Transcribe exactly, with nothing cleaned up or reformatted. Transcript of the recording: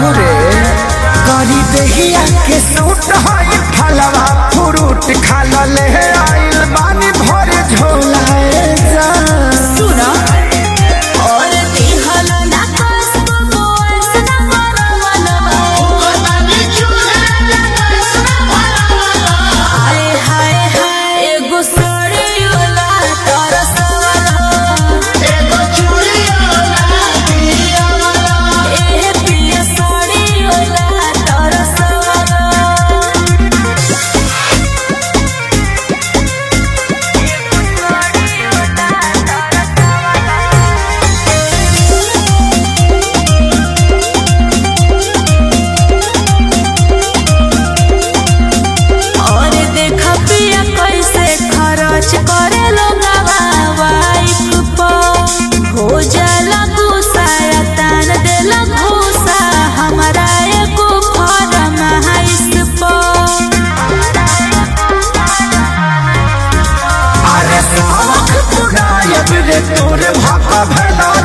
हो रे करी देहिया के सूट है फलवा फ्रूट खा ले आइल बानी भरे झोला जा सुना और दिहल ना कसम मोर सना परवलवा बतानी चूहे हाय हाय हाय एगो सड़ियोला तरसवाला एगो चूड़ियोला दियावाला ए पिया सड़ियोला तरसवाला और देखा पिया कैसे खर्च करे लोगवा वाइफ पर हो जाला गुस्सा तान देला घूसा हमारा एको फरमाइश पर अरे साख पुरायब रे तोरे भापा भला